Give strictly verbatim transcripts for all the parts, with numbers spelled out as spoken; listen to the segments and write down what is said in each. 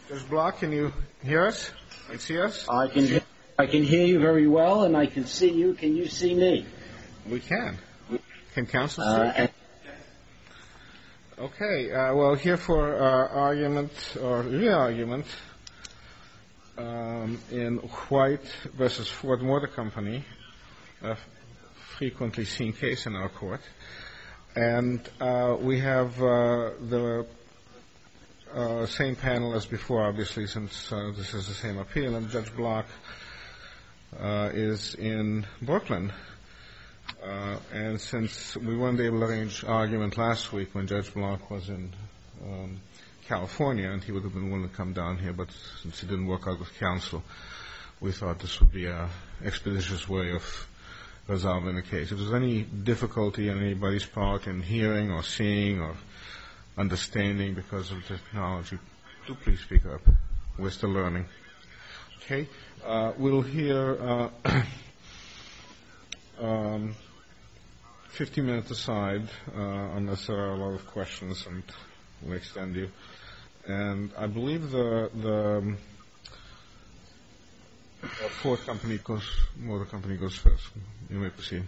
Judge Block, can you hear us and see us? I can hear, I can hear you very well, and I can see you. Can you see me? We can. Can counsel see? Uh, and okay. Uh, well, here for our argument or re-argument um, in White versus Ford Motor Company, a frequently seen case in our court, and uh, we have uh, the Uh, same panel as before, obviously, since uh, this is the same appeal, and Judge Block uh, is in Brooklyn. Uh, and since we weren't able to arrange argument last week when Judge Block was in um, California, and he would have been willing to come down here, but since it didn't work out with counsel, we thought this would be an expeditious way of resolving the case. If there's any difficulty on anybody's part in hearing or seeing or understanding because of technology, do please speak up. We're still learning. Okay? Uh, we'll hear uh, um, fifty minutes aside, uh, unless there are a lot of questions, and we'll extend you. And I believe the the um, Ford company goes, motor company goes first. You may proceed.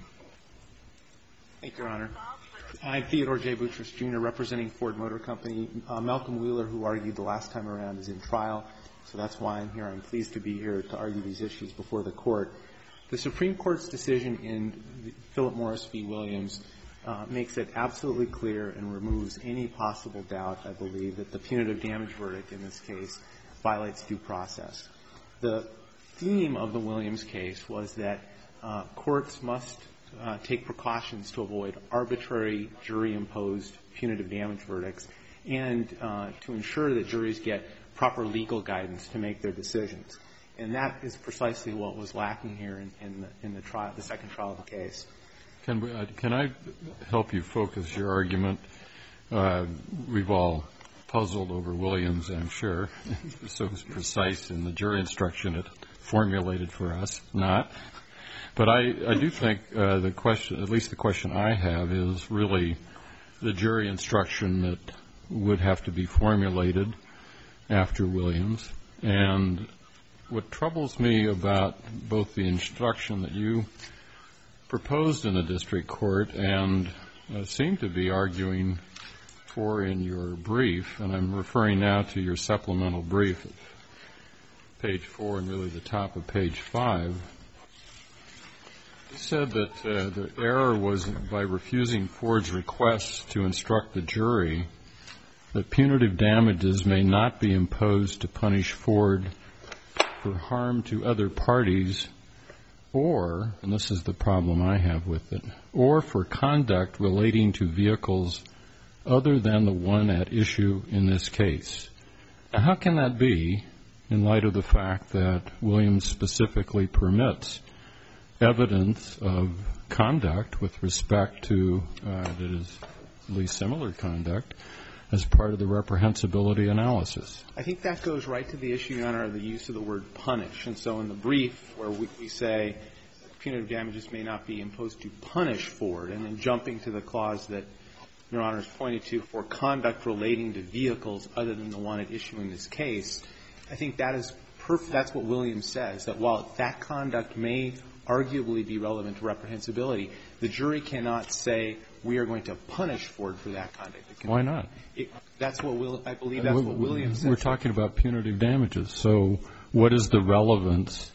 Thank you, Your Honor. I'm Theodore J. Boutrous, Junior, representing Ford Motor Company. Uh, Malcolm Wheeler, who argued the last time around, is in trial, so that's why I'm here. I'm pleased to be here to argue these issues before the Court. The Supreme Court's decision in Philip Morris v. Williams uh, makes it absolutely clear and removes any possible doubt, I believe, that the punitive damage verdict in this case violates due process. The theme of the Williams case was that uh, courts must Uh, take precautions to avoid arbitrary jury-imposed punitive damage verdicts and uh, to ensure that juries get proper legal guidance to make their decisions. And that is precisely what was lacking here in, in, the, in the trial, the second trial of the case. Can, we, uh, can I help you focus your argument? Uh, we've all puzzled over Williams, I'm sure. So it's precise in the jury instruction it formulated for us, not. But I, I do think uh, the question, at least the question I have, is really the jury instruction that would have to be formulated after Williams. And what troubles me about both the instruction that you proposed in the district court and uh, seem to be arguing for in your brief, and I'm referring now to your supplemental brief at page four and really the top of page five, you said that uh, the error was by refusing Ford's request to instruct the jury that punitive damages may not be imposed to punish Ford for harm to other parties or, and this is the problem I have with it, or for conduct relating to vehicles other than the one at issue in this case. Now, how can that be in light of the fact that Williams specifically permits evidence of conduct with respect to uh, that is at least similar conduct as part of the reprehensibility analysis? I think that goes right to the issue, Your Honor, of the use of the word punish. And so in the brief where we, we say punitive damages may not be imposed to punish Ford, and then jumping to the clause that Your Honor has pointed to for conduct relating to vehicles other than the one at issue in this case, I think that is perf- that's what Williams says, that while that conduct may arguably be relevant to reprehensibility, the jury cannot say we are going to punish Ford for that conduct. It can, Why not? It, that's what Will, I believe that's what Williams says. We're talking about punitive damages. So what is the relevance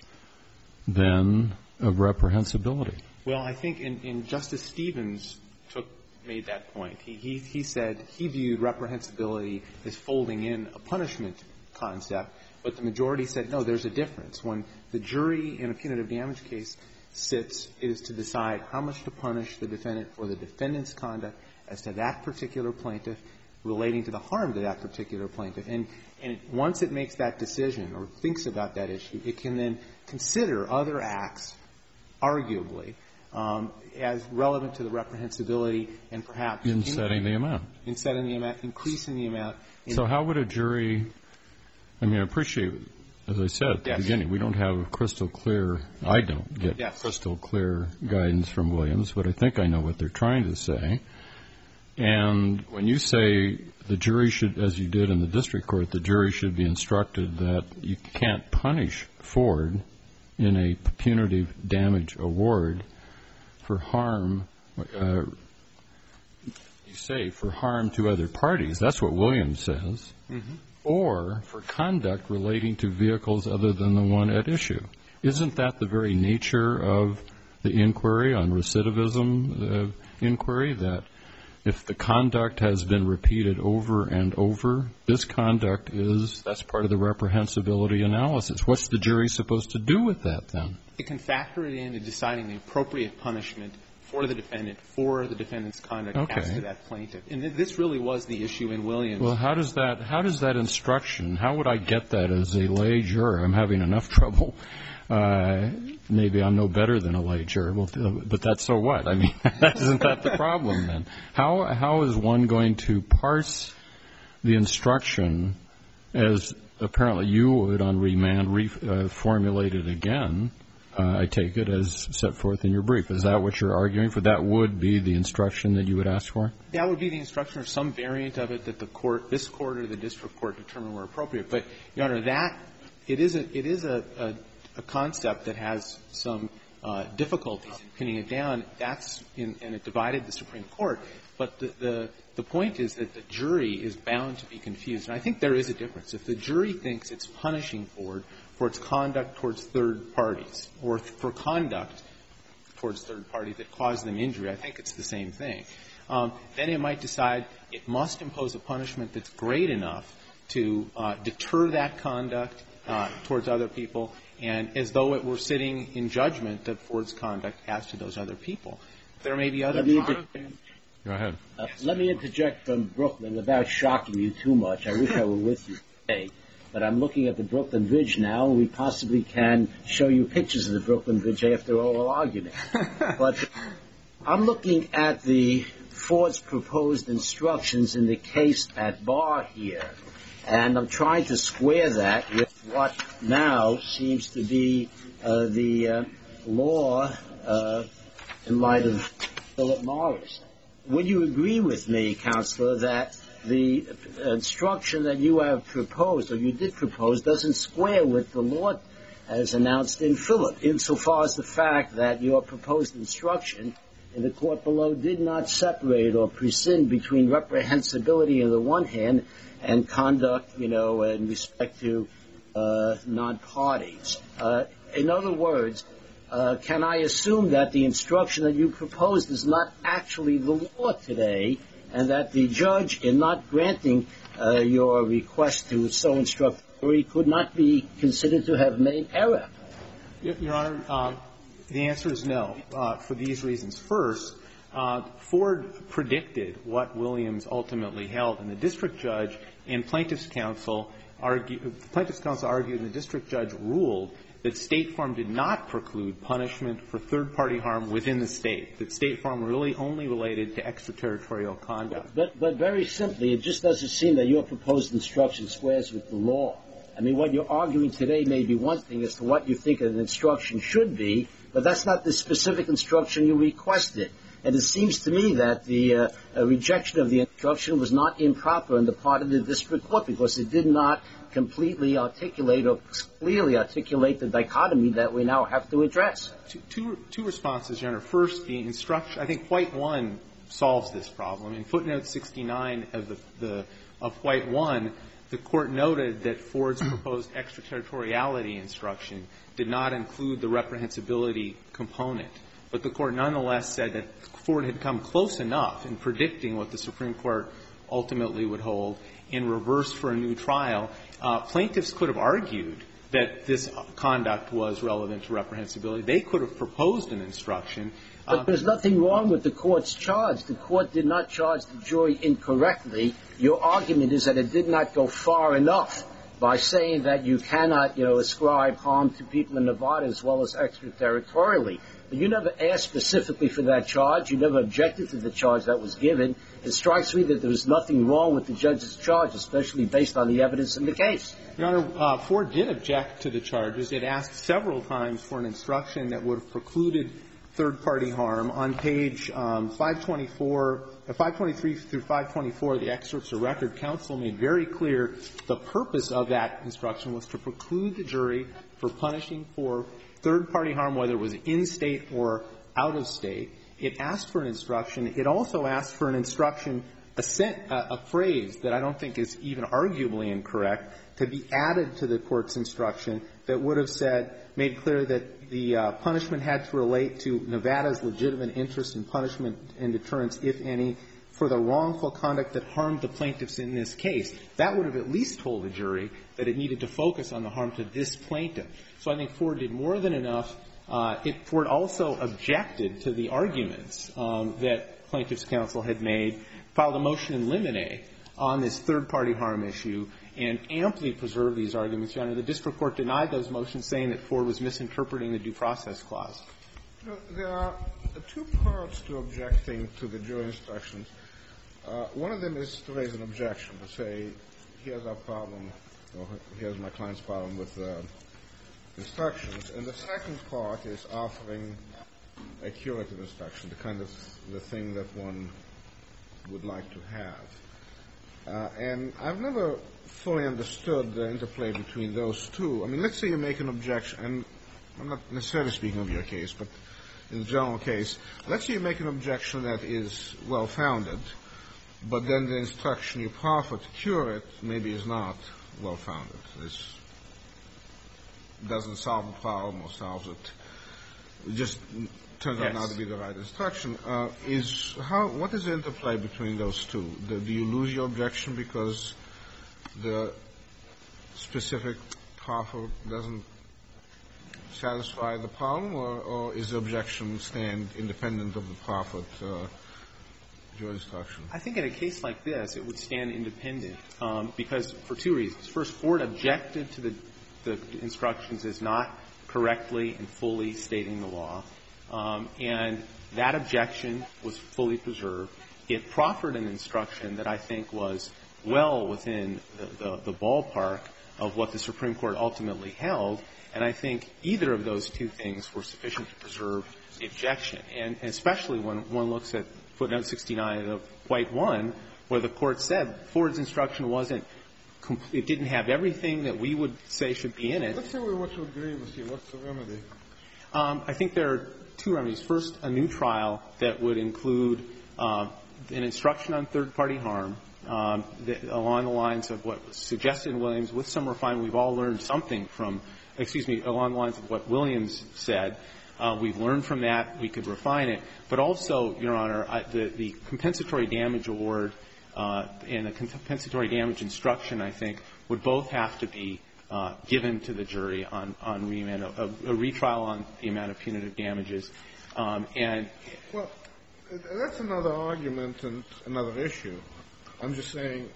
then of reprehensibility? Well, I think in, in Justice Stevens took made that point. He, he he said he viewed reprehensibility as folding in a punishment concept, but the majority said no, there's a difference. When the jury in a punitive damage case sits, it is to decide how much to punish the defendant for the defendant's conduct as to that particular plaintiff relating to the harm to that particular plaintiff. And, and once it makes that decision or thinks about that issue, it can then consider other acts, arguably, um, as relevant to the reprehensibility and perhaps in setting the amount. In setting the amount, increasing the amount. So how would a jury, I mean, I appreciate, as I said at the yes. beginning, we don't have crystal clear, I don't get yes. crystal clear guidance from Williams, but I think I know what they're trying to say. And when you say the jury should, as you did in the district court, the jury should be instructed that you can't punish Ford in a punitive damage award for harm, uh, you say, for harm to other parties. That's what Williams says. Mm-hmm. Or for conduct relating to vehicles other than the one at issue. Isn't that the very nature of the inquiry on recidivism, uh, inquiry, that if the conduct has been repeated over and over, this conduct is, that's part of the reprehensibility analysis. What's the jury supposed to do with that, then? It can factor it in in deciding the appropriate punishment for the defendant, for the defendant's conduct okay. as to that plaintiff. And th- this really was the issue in Williams. Well, how does that, how does that instruction, how would I get that as a lay juror? I'm having enough trouble. Uh, maybe I'm no better than a lay juror, well, but that's so what? I mean, isn't that the problem then? How how is one going to parse the instruction as apparently you would on remand, re, uh, formulate it again? Uh, I take it as set forth in your brief. Is that what you're arguing for? That would be the instruction that you would ask for? That would be the instruction or some variant of it that the court, this court or the district court determine were appropriate. But, Your Honor, that, it is a, it is a, a a concept that has some uh, difficulties in pinning it down. That's in, and it divided the Supreme Court. But the, the the point is that the jury is bound to be confused. And I think there is a difference. If the jury thinks it's punishing Ford for its conduct towards third parties or for conduct towards third parties that caused them injury, I think it's the same thing. Um, then it might decide it must impose a punishment that's great enough to uh, deter that conduct uh, towards other people, and as though it were sitting in judgment of Ford's conduct as to those other people. There may be other Let me, part- Go ahead. Uh, let me interject from Brooklyn without shocking you too much. I wish I were with you today, but I'm looking at the Brooklyn Bridge now, and we possibly can show you pictures of the Brooklyn Bridge after oral argument. But I'm looking at the Ford's proposed instructions in the case at bar here, and I'm trying to square that with what now seems to be uh, the uh, law uh, in light of Philip Morris. Would you agree with me, Counselor, that the instruction that you have proposed, or you did propose, doesn't square with the law as announced in Philip, insofar as the fact that your proposed instruction in the court below did not separate or prescind between reprehensibility on the one hand and conduct, you know, in respect to uh, non-parties. Uh, in other words, uh, can I assume that the instruction that you proposed is not actually the law today, and that the judge, in not granting uh, your request to so instruct the jury, could not be considered to have made error? Your Honor, um, the answer is no, uh, for these reasons. First, uh, Ford predicted what Williams ultimately held, and the district judge and plaintiff's counsel argued, the plaintiff's counsel argued and the district judge ruled that State Farm did not preclude punishment for third-party harm within the State, that State Farm really only related to extraterritorial conduct. But, but very simply, it just doesn't seem that your proposed instruction squares with the law. I mean, what you're arguing today may be one thing as to what you think an instruction should be, but that's not the specific instruction you requested. And it seems to me that the uh, uh, rejection of the instruction was not improper on the part of the district court because it did not completely articulate or clearly articulate the dichotomy that we now have to address. Two, two, two responses, Your Honor. First, the instruction, I think White one solves this problem. In footnote sixty-nine of the, the of White one, the court noted that Ford's proposed extraterritoriality instruction did not include the reprehensibility component. But the court nonetheless said that Ford had come close enough in predicting what the Supreme Court ultimately would hold in reverse for a new trial. Uh, plaintiffs could have argued that this conduct was relevant to reprehensibility. They could have proposed an instruction. But uh, there's nothing wrong with the court's charge. The court did not charge the jury incorrectly. Your argument is that it did not go far enough by saying that you cannot, you know, ascribe harm to people in Nevada as well as extraterritorially. But you never asked specifically for that charge. You never objected to the charge that was given. It strikes me that there was nothing wrong with the judge's charge, especially based on the evidence in the case. Your Honor, uh, Ford did object to the charges. It asked several times for an instruction that would have precluded third-party harm. On page um, five twenty-four, uh, five twenty-three through five twenty-four, the excerpts of record, counsel made very clear the purpose of that instruction was to preclude the jury for punishing for third-party harm, whether it was in-state or out-of-state. It asked for an instruction. It also asked for an instruction, a, sent, uh, a phrase that I don't think is even arguably incorrect, to be added to the court's instruction that would have said, made clear that the uh, punishment had to relate to Nevada's legitimate interest in punishment and deterrence, if any, for the wrongful conduct that harmed the plaintiffs in this case. That would have at least told the jury that it needed to focus on the harm to this plaintiff. So I think Ford did more than enough. Uh, it, Ford also objected to the arguments um, that plaintiff's counsel had made, filed a motion in limine on this third-party harm issue, and amply preserved these arguments. Your Honor, the district court denied those motions, saying that Ford was misinterpreting the due process clause. No, there are two parts to objecting to the jury instructions. Uh, one of them is to raise an objection, to say, here's our problem, or here's my client's problem with uh, instructions. And the second part is offering a curative instruction, the kind of the thing that one would like to have. Uh, and I've never fully understood the interplay between those two. I mean, let's say you make an objection, and I'm not necessarily speaking of your case, but in the general case, let's say you make an objection that is well-founded, but then the instruction you proffer to cure it maybe is not well-founded. This doesn't solve the problem or solves it. It just turns out Yes. not to be the right instruction. Uh, is how? What is the interplay between those two? Do, do you lose your objection because the specific proffer doesn't satisfy the problem, or, or is the objection stand independent of the proffered uh, jury instruction? I think in a case like this, it would stand independent um, because for two reasons. First, Ford objected to the, the instructions as not correctly and fully stating the law. Um, and that objection was fully preserved. It proffered an instruction that I think was well within the, the, the ballpark of what the Supreme Court ultimately held, and I think either of those two things were sufficient to preserve the objection, and, and especially when one looks at footnote sixty-nine of White one, where the Court said Ford's instruction wasn't – it didn't have everything that we would say should be in it. Let's say we were to agree with you. What's the remedy? Um, I think there are two remedies. First, a new trial that would include uh, an instruction on third-party harm um, that, along the lines of what was suggested in Williams. With some refinement, we've all learned something from – excuse me, along the lines of what Williams said. Uh, we've learned from that. We could refine it. But also, Your Honor, I, the, the compensatory damage award uh, and the compensatory damage instruction, I think, would both have to be Uh, given to the jury on, on remand, a, a retrial on the amount of punitive damages. Um, and well, that's another argument and another issue. I'm just saying,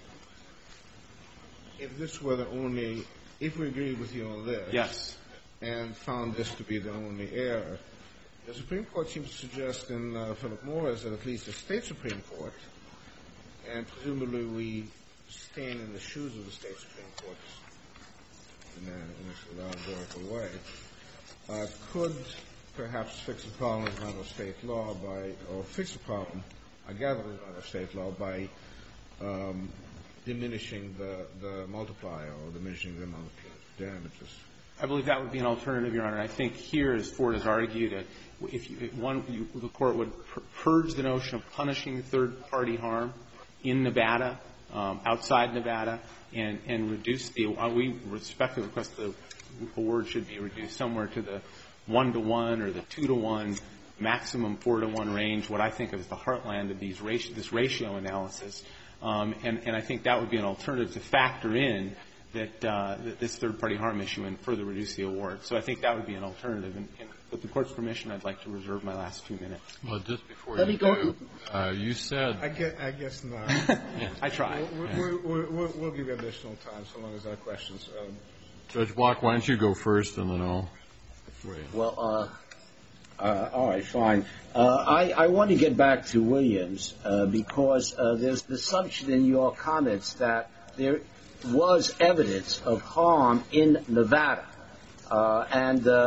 if this were the only, if we agreed with you on this, yes, and found this to be the only error, the Supreme Court seems to suggest in uh, Philip Morris that at least the state Supreme Court, and presumably we stand in the shoes of the state Supreme Court in a, in a allegorical way, uh, could perhaps fix the problem as a matter of state law by, or fix the problem, I gather, as a matter of state law by um, diminishing the, the multiplier or diminishing the amount of damages. I believe that would be an alternative, Your Honor. I think here, as Ford has argued, uh, if, you, if one, you, the Court would pur- purge the notion of punishing third-party harm in Nevada, um, outside Nevada, and, and reduce the, uh, we respectfully request the award should be reduced somewhere to the one-to-one or the two-to-one, maximum four-to-one range, what I think of as the heartland of these ratio, this ratio analysis. Um, and, and I think that would be an alternative to factor in that, uh, that this third-party harm issue and further reduce the award. So I think that would be an alternative. And, and with the Court's permission, I'd like to reserve my last two minutes. Well, just before Let you me go. do, uh, you said... I guess, I guess not. I tried. We'll, we'll, we'll, we'll give you additional time so long as there are questions. Um, Judge Block, why don't you go first, and then I'll... Well, uh, uh, all right, fine. Uh, I, I want to get back to Williams uh, because uh, there's the assumption in your comments that there was evidence of harm in Nevada. Uh, and uh,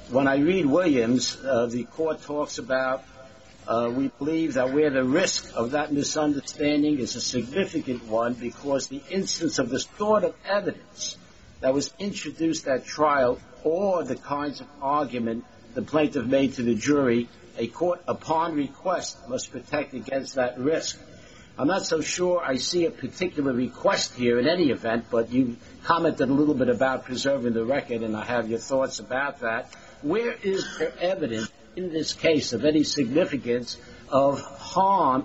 when I read Williams, uh, the court talks about uh, we believe that where the risk of that misunderstanding is a significant one because the instance of the sort of evidence that was introduced at trial or the kinds of argument the plaintiff made to the jury, a court, upon request, must protect against that risk. I'm not so sure I see a particular request here in any event, but you commented a little bit about preserving the record, and I have your thoughts about that. Where is there evidence in this case of any significance of harm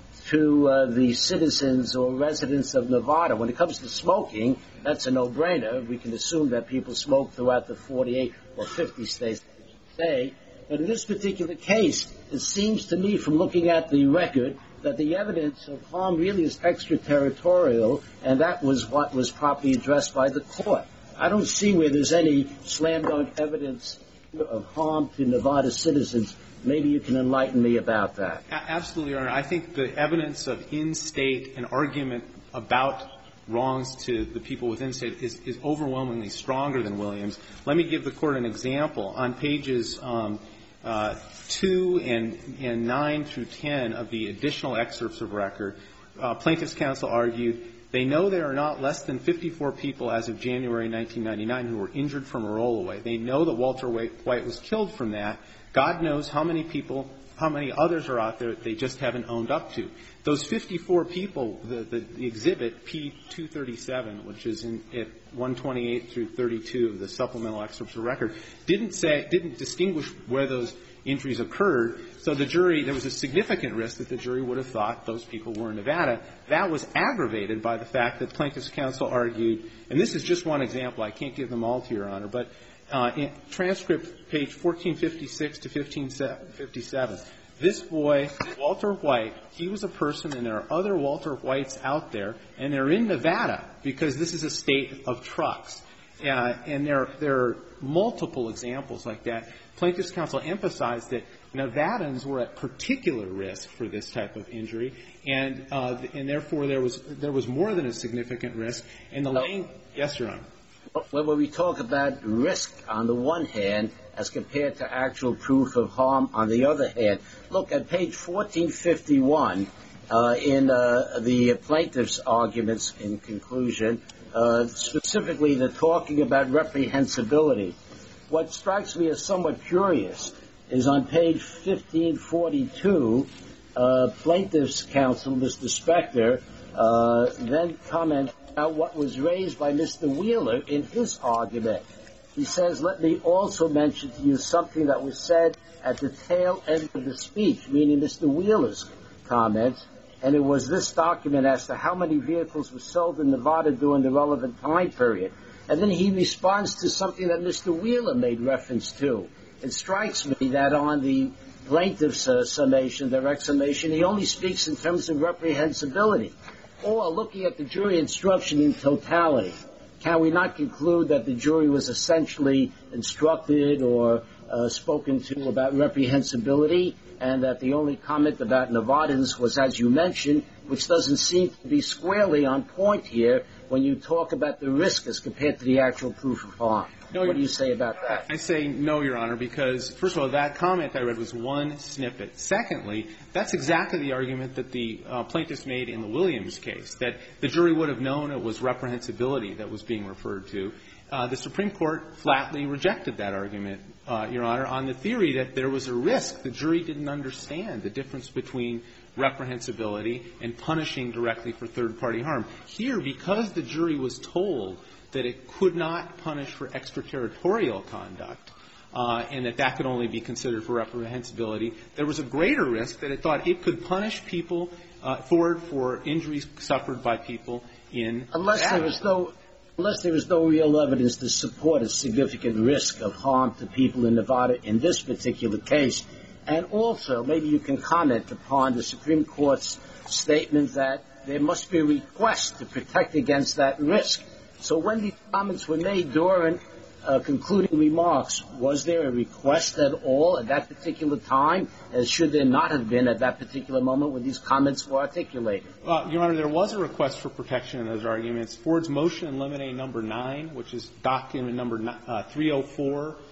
to uh, the citizens or residents of Nevada? When it comes to smoking, that's a no-brainer. We can assume that people smoke throughout the forty-eight or fifty states today. But in this particular case, it seems to me from looking at the record that the evidence of harm really is extraterritorial, and that was what was properly addressed by the court. I don't see where there's any slam-dunk evidence of harm to Nevada citizens. Maybe you can enlighten me about that. Absolutely, Your Honor. I think the evidence of in-state and argument about wrongs to the people within state is, is overwhelmingly stronger than Williams. Let me give the Court an example. On pages um, uh, two and, and nine through ten of the additional excerpts of record, uh, Plaintiffs' counsel argued they know there are not less than fifty-four people as of January nineteen ninety-nine who were injured from a rollaway. They know that Walter White was killed from that. God knows how many people, how many others are out there they just haven't owned up to. Those fifty-four people, the, the, the exhibit P two thirty-seven, which is in at one twenty-eight through thirty-two of the supplemental excerpts of record, didn't say, didn't distinguish where those injuries occurred. So the jury, there was a significant risk that the jury would have thought those people were in Nevada. That was aggravated by the fact that Plaintiffs' counsel argued, and this is just one example, I can't give them all to Your Honor, but uh, in transcript page fourteen fifty-six to fifteen fifty-seven, this boy, Walter White, he was a person, and there are other Walter Whites out there, and they're in Nevada because this is a state of trucks. Uh, and there, there are multiple examples like that. Plaintiffs' counsel emphasized that Nevadans were at particular risk for this type of injury, and uh, and therefore there was there was more than a significant risk. And the lane, yes, Your Honor. When we talk about risk on the one hand as compared to actual proof of harm on the other hand, look at page fourteen fifty-one uh, in uh, the plaintiff's arguments in conclusion. Uh, specifically, they're talking about reprehensibility. What strikes me as somewhat curious is on page fifteen forty-two, uh, plaintiff's counsel, Mister Spector, uh, then comments about what was raised by Mister Wheeler in his argument. He says, let me also mention to you something that was said at the tail end of the speech, meaning Mister Wheeler's comments, and it was this document as to how many vehicles were sold in Nevada during the relevant time period. And then he responds to something that Mister Wheeler made reference to. It strikes me that on the plaintiff's uh, summation, direct summation, he only speaks in terms of reprehensibility. Or looking at the jury instruction in totality, can we not conclude that the jury was essentially instructed or uh, spoken to about reprehensibility, and that the only comment about Nevadans was, as you mentioned, which doesn't seem to be squarely on point here when you talk about the risk as compared to the actual proof of harm? No, what do you say about that? I say no, Your Honor, because, first of all, that comment I read was one snippet. Secondly, that's exactly the argument that the uh, plaintiffs made in the Williams case, that the jury would have known it was reprehensibility that was being referred to. Uh, the Supreme Court flatly rejected that argument, uh, Your Honor, on the theory that there was a risk. The jury didn't understand the difference between reprehensibility and punishing directly for third-party harm. Here, because the jury was told that it could not punish for extraterritorial conduct, uh, and that that could only be considered for reprehensibility, there was a greater risk that it thought it could punish people uh, for for injuries suffered by people in unless there was no unless there was no real evidence to support a significant risk of harm to people in Nevada in this particular case. And also, maybe you can comment upon the Supreme Court's statement that there must be a request to protect against that risk. So when these comments were made during uh, concluding remarks, was there a request at all at that particular time, as should there not have been at that particular moment when these comments were articulated? Uh, Your Honor, there was a request for protection in those arguments. Ford's motion in limine number nine, which is document number uh, three oh four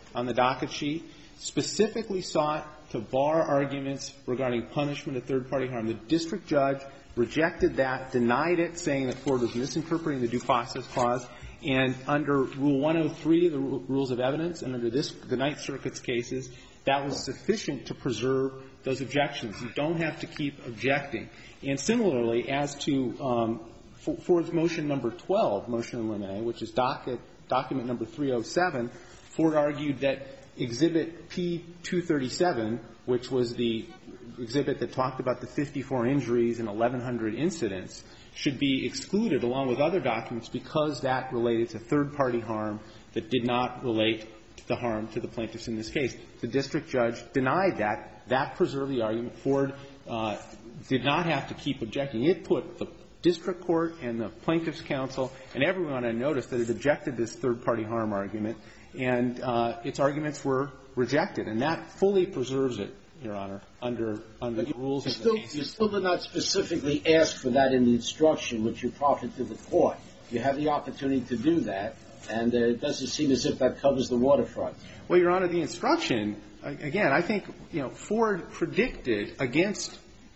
on the docket sheet specifically sought to bar arguments regarding punishment of third-party harm. The district judge rejected that, denied it, saying that Ford was misinterpreting the due process clause. And under Rule one oh three of the Rules of Evidence, and under this, the Ninth Circuit's cases, that was sufficient to preserve those objections. You don't have to keep objecting. And similarly, as to um, Ford's motion number twelve, motion in limine, which is docket, document number three oh seven, Ford argued that Exhibit P two thirty-seven, which was the exhibit that talked about the fifty-four injuries and eleven hundred incidents, should be excluded along with other documents because that related to third-party harm that did not relate to the harm to the plaintiffs in this case. The district judge denied that. That preserved the argument. Ford uh, did not have to keep objecting. It put the district court and the plaintiffs' counsel and everyone on notice that it objected this third-party harm argument, and uh, its arguments were rejected. And that fully preserves it, Your Honor, under under the rules of the case. You still did not specifically ask for that in the instruction which you proffered to the court. You have the opportunity to do that, and uh, it doesn't seem as if that covers the waterfront. Well, Your Honor, the instruction, again, I think, you know, Ford predicted against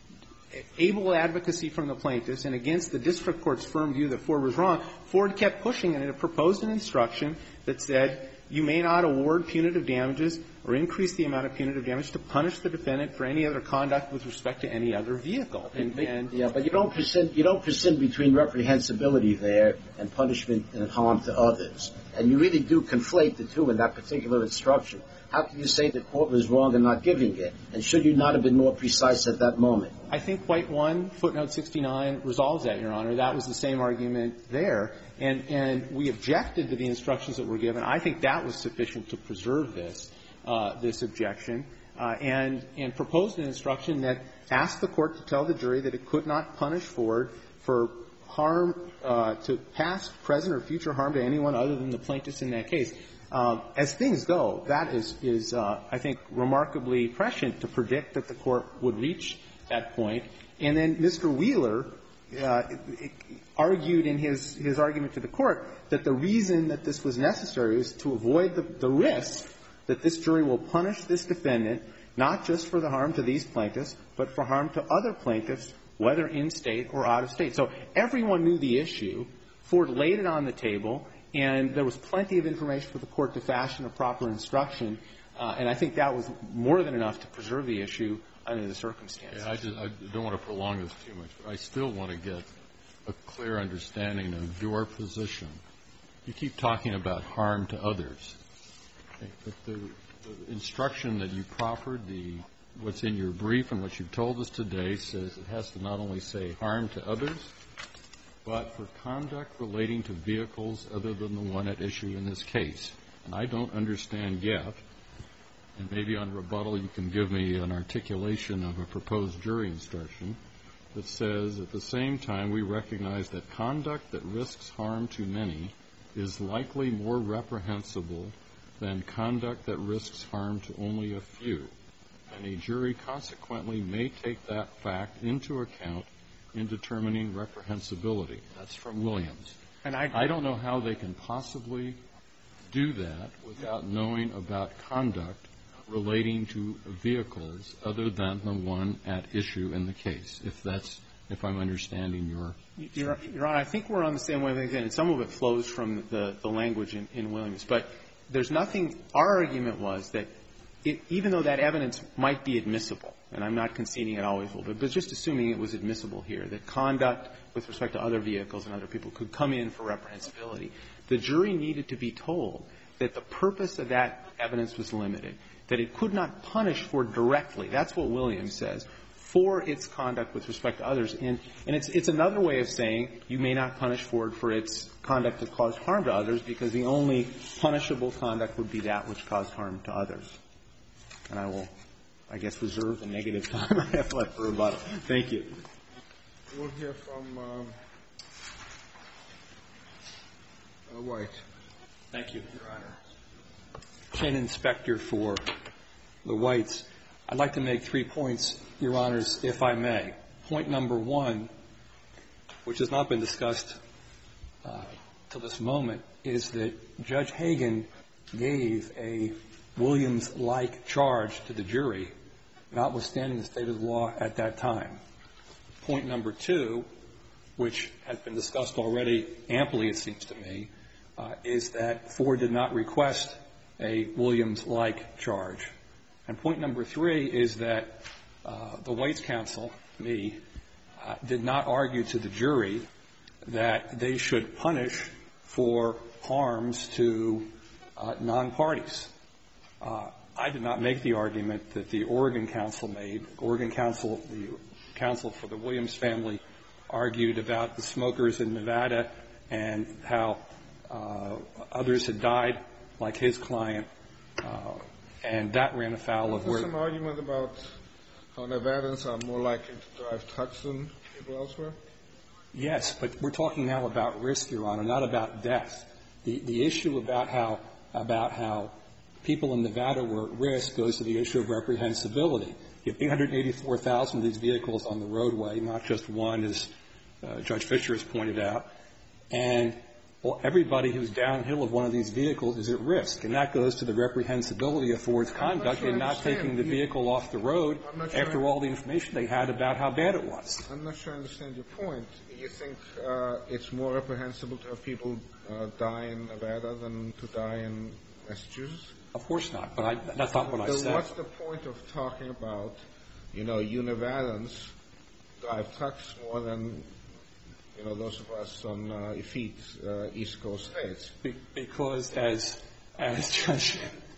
able advocacy from the plaintiffs and against the district court's firm view that Ford was wrong. Ford kept pushing, and it proposed an instruction that said you may not award punitive damages or increase the amount of punitive damage to punish the defendant for any other conduct with respect to any other vehicle. And, and yeah, but you don't present you don't present between reprehensibility there and punishment and harm to others. And you really do conflate the two in that particular instruction. How can you say the court was wrong in not giving it? And should you not have been more precise at that moment? I think White one, footnote sixty-nine, resolves that, Your Honor. That was the same argument there. And, and we objected to the instructions that were given. I think that was sufficient to preserve this, uh, this objection, uh, and, and proposed an instruction that asked the court to tell the jury that it could not punish Ford for harm uh, to past, present, or future harm to anyone other than the plaintiffs in that case. Um, as things go, that is, is uh, I think, remarkably prescient to predict that the court would reach that point. And then Mister Wheeler uh, argued in his, his argument to the court that the reason that this was necessary was to avoid the, the risk that this jury will punish this defendant not just for the harm to these plaintiffs, but for harm to other plaintiffs, whether in state or out of state. So everyone knew the issue. Ford laid it on the table, and there was plenty of information for the court to fashion a proper instruction, uh, and I think that was more than enough to preserve the issue under the circumstances. Yeah, I, just, I don't want to prolong this too much, but I still want to get a clear understanding of your position. You keep talking about harm to others, okay, but the, the instruction that you proffered, the what's in your brief and what you've told us today says it has to not only say harm to others, but for conduct relating to vehicles other than the one at issue in this case. And I don't understand yet, and maybe on rebuttal you can give me an articulation of a proposed jury instruction that says, at the same time, we recognize that conduct that risks harm to many is likely more reprehensible than conduct that risks harm to only a few. And a jury consequently may take that fact into account in determining reprehensibility. That's from Williams. And I, I don't know how they can possibly do that without knowing about conduct relating to vehicles other than the one at issue in the case, if that's, if I'm understanding your... Your, Your Honor, I think we're on the same wavelength, and some of it flows from the, the language in, in Williams. But there's nothing, our argument was that it, even though that evidence might be admissible, and I'm not conceding it always will, but, but just assuming it was admissible here, that conduct with respect to other vehicles and other people could come in for reprehensibility, the jury needed to be told that the purpose of that evidence was limited, that it could not punish Ford directly. That's what Williams says, for its conduct with respect to others. And, and it's, it's another way of saying you may not punish Ford for its conduct that caused harm to others, because the only punishable conduct would be that which caused harm to others. And I will, I guess, reserve the negative time I have left for rebuttal. Thank you. We'll hear from um, uh, White. Thank you, Your Honor. Chain Inspector for the Whites. I'd like to make three points, Your Honors, if I may. Point number one, which has not been discussed uh, to this moment, is that Judge Hagan gave a Williams-like charge to the jury, notwithstanding the state of the law at that time. Point number two, which has been discussed already amply, it seems to me, uh, is that Ford did not request a Williams-like charge. And point number three is that uh, the White's counsel, me, uh, did not argue to the jury that they should punish for harms to uh, non-parties. Uh, I did not make the argument that the Oregon counsel made. Oregon counsel, the counsel for the Williams family, argued about the smokers in Nevada and how uh, others had died, like his client, uh, and that ran afoul of where... There's some argument about how Nevadans are more likely to drive trucks than people elsewhere? Yes, but we're talking now about risk, Your Honor, not about death. The the issue about how about how people in Nevada were at risk goes to the issue of reprehensibility. You have eight hundred eighty-four thousand of these vehicles on the roadway, not just one, as uh, Judge Fischer has pointed out, and well, everybody who's downhill of one of these vehicles is at risk, and that goes to the reprehensibility of Ford's conduct sure in not taking the vehicle off the road sure after all the information they had about how bad it was. I'm not sure I understand your point. You think uh, it's more reprehensible to have people uh, die in Nevada than to die in Massachusetts? Of course not, but I, that's not what I so said. What's the point of talking about, you know, you Nevadans drive trucks more than, you know, those of us on uh, effete uh, East Coast states? Be- because as as Judge,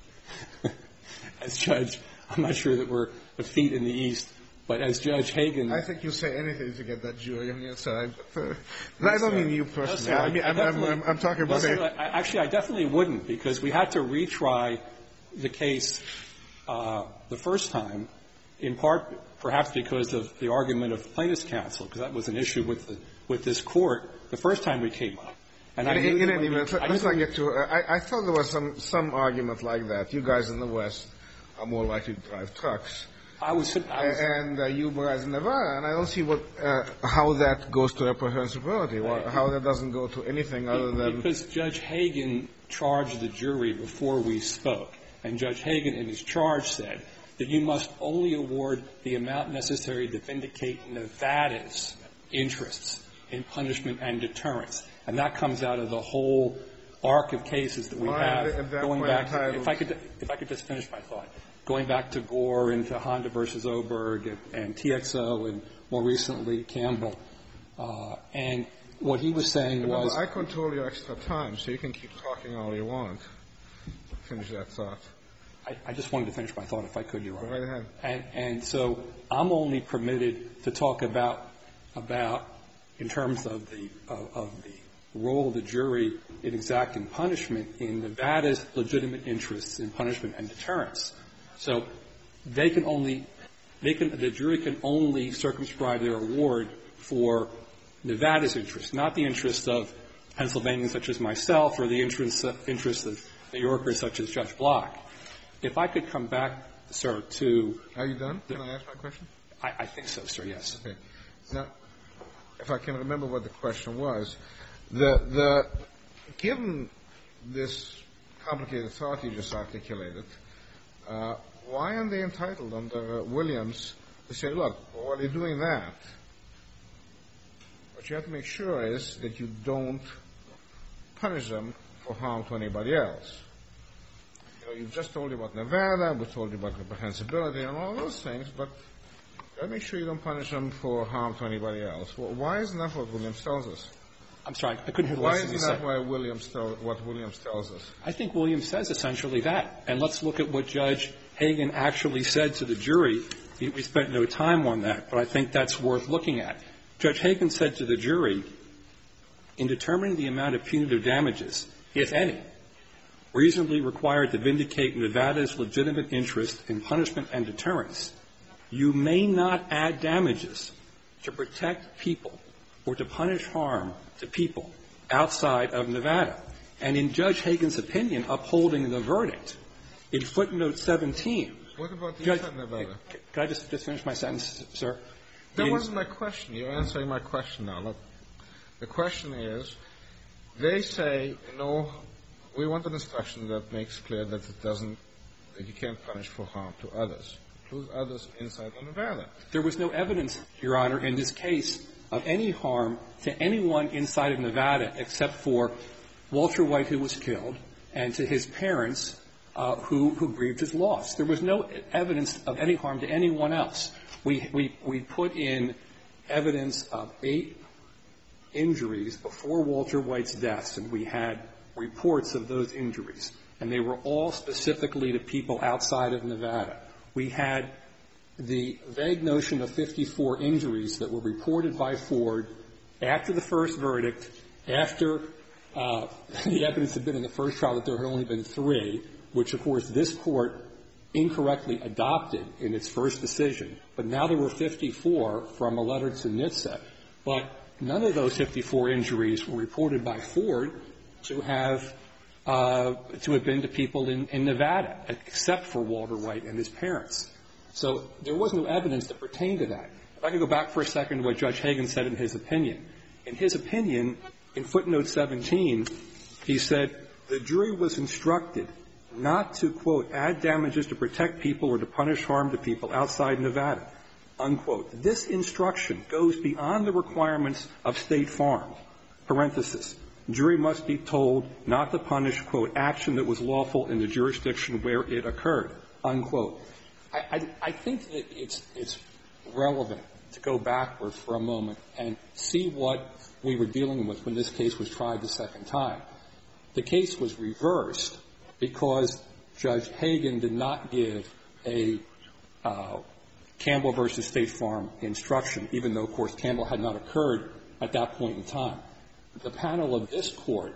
as Judge, I'm not sure that we're effete in the East, but as Judge Hagan... I think you'll say anything to get that jury on your side. But, uh, no, I don't mean you personally. No, I mean, I'm, I'm, I'm, I'm talking about... No, I, actually, I definitely wouldn't, because we had to retry the case uh, the first time, in part perhaps because of the argument of plaintiff's counsel, because that was an issue with the, with this court the first time we came up. And in, I knew in any event, be, let's not get to... Uh, I, I thought there was some, some argument like that. You guys in the West are more likely to drive trucks. I was, I was, and uh, you guys in Nevada, and I don't see what uh, how that goes to reprehensibility, or how that doesn't go to anything other than... Because Judge Hagan charged the jury before we spoke, and Judge Hagan in his charge said that you must only award the amount necessary to vindicate Nevada's interests in punishment and deterrence. And that comes out of the whole arc of cases that we well, have going back... Entitled... If I could, if I could just finish my thought. Going back to Gore and to Honda versus Oberg and, and T X O and more recently Campbell. Uh, and what he was saying Remember, was... I control your extra time, so you can keep talking all you want. Finish that thought. I, I just wanted to finish my thought, if I could, Your Honor. Go right ahead. And, and so I'm only permitted to talk about, about in terms of the, of, of the role of the jury in exacting punishment in Nevada's legitimate interests in punishment and deterrence. So they can only, they can, the jury can only circumscribe their award for Nevada's interests, not the interests of Pennsylvanians such as myself or the interests, uh, interests of New Yorkers such as Judge Block. If I could come back, sir, to... Are you done? Can I ask my question? I, I think so, sir, yes. Okay. Now, if I can remember what the question was, the, the, given this complicated thought you just articulated, Uh, why aren't they entitled under uh, Williams to say, look, while you're doing that, what you have to make sure is that you don't punish them for harm to anybody else. You know, you've just told you about Nevada, we told you about reprehensibility and all those things, but you got to make sure you don't punish them for harm to anybody else. Well, why isn't that what Williams tells us? I'm sorry, I couldn't hear the Why last thing you isn't that said. why Williams tell, what Williams tells us? I think Williams says essentially that. And let's look at what Judge Hagan actually said to the jury. We spent no time on that, but I think that's worth looking at. Judge Hagan said to the jury, in determining the amount of punitive damages, if any, reasonably required to vindicate Nevada's legitimate interest in punishment and deterrence, you may not add damages to protect people or to punish harm to people outside of Nevada. And in Judge Hagan's opinion, upholding the verdict, in footnote seventeen... What about the Judge, Eastern Nevada? Can I just, just finish my sentence, sir? That in, wasn't my question. You're answering my question now. Look, the question is, they say, no, we want an instruction that makes clear that it doesn't that you can't punish for harm to others, include others inside of Nevada. There was no evidence, Your Honor, in this case of any harm to anyone inside of Nevada except for Walter White, who was killed, and to his parents, uh, who, who grieved his loss. There was no evidence of any harm to anyone else. We, we, we put in evidence of eight injuries before Walter White's death, and we had reports of those injuries, and they were all specifically to people outside of Nevada. We had the vague notion of fifty-four injuries that were reported by Ford after the first verdict, after uh, the evidence had been in the first trial that there had only been three, which, of course, this Court incorrectly adopted in its first decision. But now there were fifty-four from a letter to N H T S A. But none of those fifty-four injuries were reported by Ford to have uh, to have been to people in, in Nevada, except for Walter White and his parents. So there was no evidence that pertained to that. If I could go back for a second to what Judge Hagan said in his opinion. In his opinion, in footnote seventeen, he said, the jury was instructed not to, quote, add damages to protect people or to punish harm to people outside Nevada, unquote. This instruction goes beyond the requirements of State Farm, parenthesis. Jury must be told not to punish, quote, action that was lawful in the jurisdiction where it occurred, unquote. I, I, I think that it's, it's relevant to go backwards for a moment and see what we were dealing with when this case was tried the second time. The case was reversed because Judge Hagan did not give a uh, Campbell versus State Farm instruction, even though, of course, Campbell had not occurred at that point in time. The panel of this Court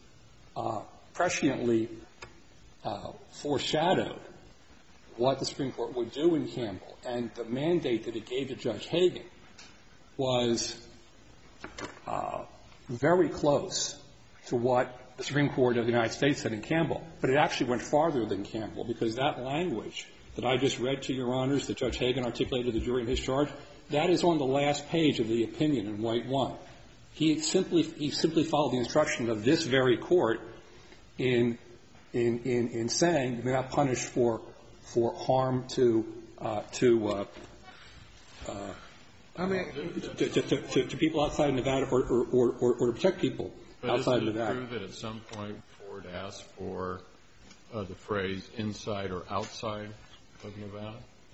uh, presciently uh, foreshadowed what the Supreme Court would do in Campbell, and the mandate that it gave to Judge Hagan was uh, very close to what the Supreme Court of the United States said in Campbell, but it actually went farther than Campbell, because that language that I just read to Your Honors that Judge Hagan articulated to the jury in his charge, that is on the last page of the opinion in White one. He simply he simply followed the instruction of this very Court in in in, in saying you may not punish for for harm to uh, to uh, uh, I mean to, to, to, to people outside Nevada or or, or, or to protect people but outside isn't it Nevada. True that at some point Ford asked for uh, the phrase inside or outside of Nevada?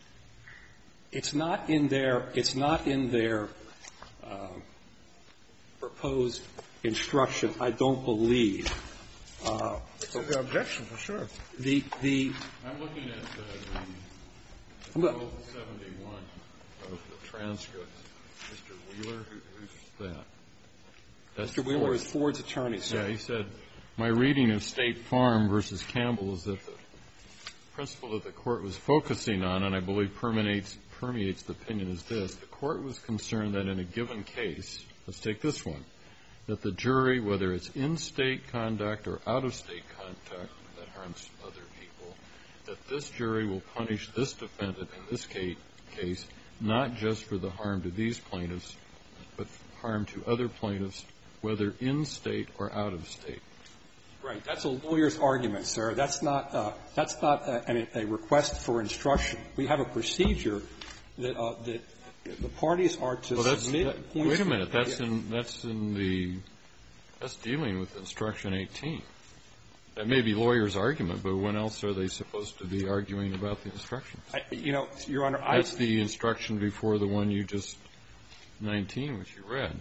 It's not in their it's not in their uh, proposed instruction. I don't believe. Uh, it's an objection for sure. The the I'm looking at uh, the twelve seventy-one of the transcript. Mister Wheeler, who, who's that? That's Mister Wheeler Ford. Is Ford's attorney, sir. Yeah, he said, my reading of State Farm versus Campbell is that the principle that the Court was focusing on, and I believe permeates, permeates the opinion, is this. The Court was concerned that in a given case, let's take this one, that the jury, whether it's in-state conduct or out-of-state conduct that harms other people, that this jury will punish this defendant in this case, case not just for the harm to these plaintiffs, but harm to other plaintiffs, whether in-state or out-of-state. Right. That's a lawyer's argument, sir. That's not uh, that's not a, a request for instruction. We have a procedure that uh, that the parties are to well, that's, submit that, points. Wait a minute. That's yeah. in that's in the that's dealing with instruction eighteen. That may be lawyer's argument, but when else are they supposed to be arguing about the instruction? I, you know, Your Honor, that's I, the instruction before the one you just nineteen, which you read.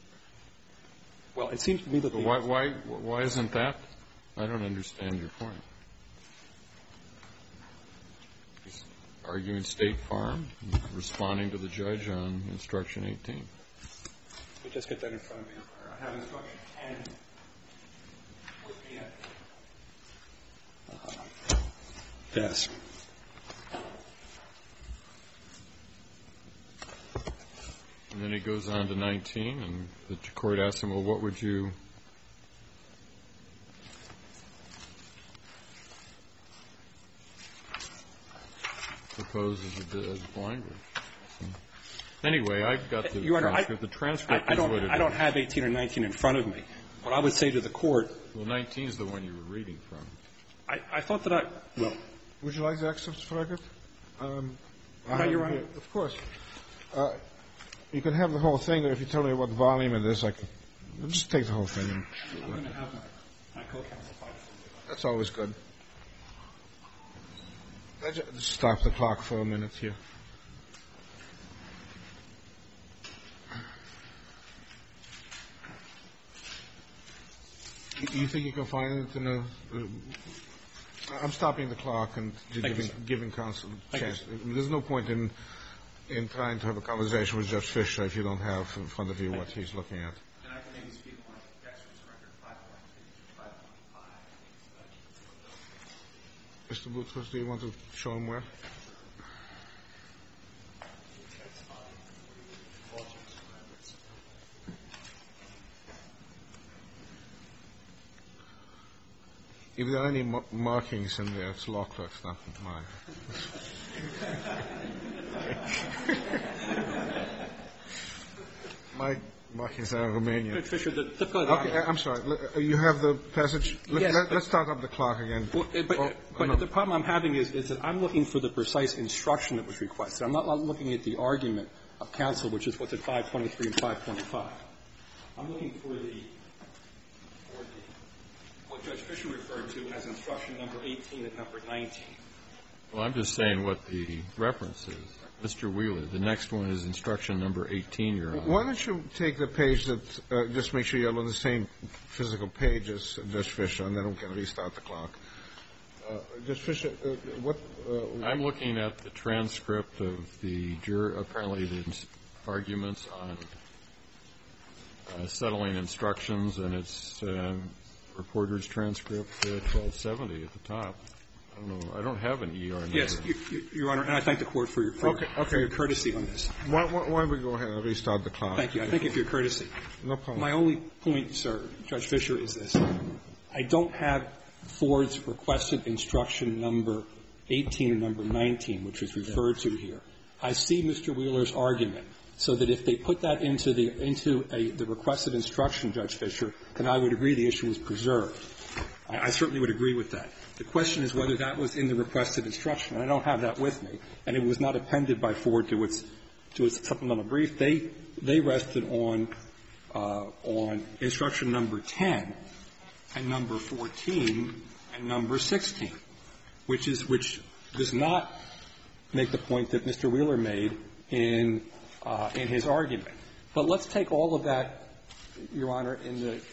Well, it seems to me that the, why why why isn't that? I don't understand your point. He's arguing State Farm, responding to the judge on instruction eighteen. Let me just get that in front of me. I have instruction ten with me. Uh, yes. And then he goes on to nineteen, and the Court asks him, well, what would you propose as, a, as language? Anyway, I've got the Your Honor, transcript. I, the transcript I, I is don't, what it I don't is. have eighteen or nineteen in front of me. What I would say to the Court. Well, nineteen is the one you were reading from. I, I thought that I, well, Would you like the excerpts for record? Um, I No, have Your it Honor. here. Of course. Uh, you can have the whole thing, or if you tell me what volume it is, I can just take the whole thing. And, I'm going to have my, my co-counsel fight for me. that's always good. Let's just stop the clock for a minute here. You think you can find it in a... Uh, I'm stopping the clock and giving, you, giving counsel a Thank chance. There's no point in in trying to have a conversation with Judge Fisher if you don't have in front of you Thank what you. he's looking at. And I can maybe speak on excerpts record five point two, five point five. Mister Boutros, do you want to show him where? If there are any mar- markings in there, it's law clerk's, not mine. My markings are Romanian. Judge Fisher, the difficulty. Okay, I'm sorry. L- You have the passage? Let, Yes, let, but- let's start up the clock again. Well, uh, but Oh, but no. the problem I'm having is, is that I'm looking for the precise instruction that was requested. I'm not, not looking at the argument of counsel, which is what's at five twenty-three and five twenty-five. I'm looking for the, for the what Judge Fisher referred to as instruction number eighteen and number nineteen. Well, I'm just saying what the reference is. Mister Wheeler, the next one is instruction number eighteen, Your Honor. Why don't you take the page that, uh, just make sure you're on the same physical page as Judge Fisher, and then we can restart the clock. Uh, Judge Fisher, uh, what... Uh, I'm looking at the transcript of the juror, apparently the ins- arguments on uh, settling instructions, and it's uh, reporter's transcript uh, twelve seventy at the top. I don't know. I don't have an E R number. Yes, you, you, Your Honor, and I thank the Court for your, for, Okay, okay. for your courtesy on this. why, why, why don't we go ahead and restart the clock? Thank you. I thank you for your courtesy. No problem. My only point, sir, Judge Fisher, is this. I don't have Ford's requested instruction number eighteen or number nineteen, which was referred to here. I see Mister Wheeler's argument, so that if they put that into the into a, the requested instruction, Judge Fisher, then I would agree the issue was preserved. I, I certainly would agree with that. The question is whether that was in the requested instruction. I don't have that with me, and it was not appended by Ford to its to its supplemental brief. They they rested on uh, on instruction number ten and number fourteen and number sixteen, which is which does not make the point that Mister Wheeler made in uh, in his argument. But let's take all of that, Your Honor, in the